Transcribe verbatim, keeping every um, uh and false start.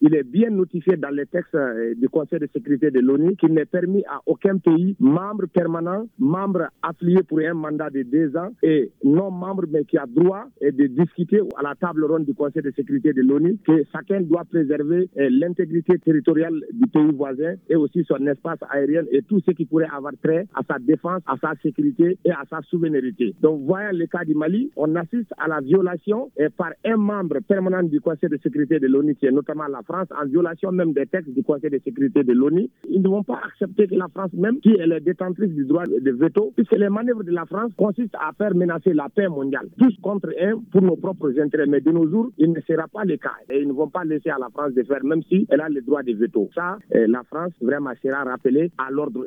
il est bien notifié dans les textes du Conseil de sécurité de l'ONU qu'il n'est permis à aucun pays membre permanent, membre affilié pour un mandat de deux ans et non membre mais qui a droit de discuter à la table ronde du Conseil de sécurité de l'ONU que chacun doit préserver l'intégrité territoriale du pays voisin et aussi son espace aérien et tout ce qui pourrait avoir trait à sa défense, à sa sécurité et à sa souveraineté. Donc, voyant le cas du Mali, on assiste à la violation eh, par un membre permanent du Conseil de sécurité de l'ONU, qui est notamment la France, en violation même des textes du Conseil de sécurité de l'ONU. Ils ne vont pas accepter que la France même, qui est la détentrice du droit de veto, puisque les manœuvres de la France consistent à faire menacer la paix mondiale, tous contre un pour nos propres intérêts. Mais de nos jours, il ne sera pas le cas. Et ils ne vont pas laisser à la France de faire, même si elle a le droit de veto. Ça, eh, la France vraiment sera rappelée à l'ordre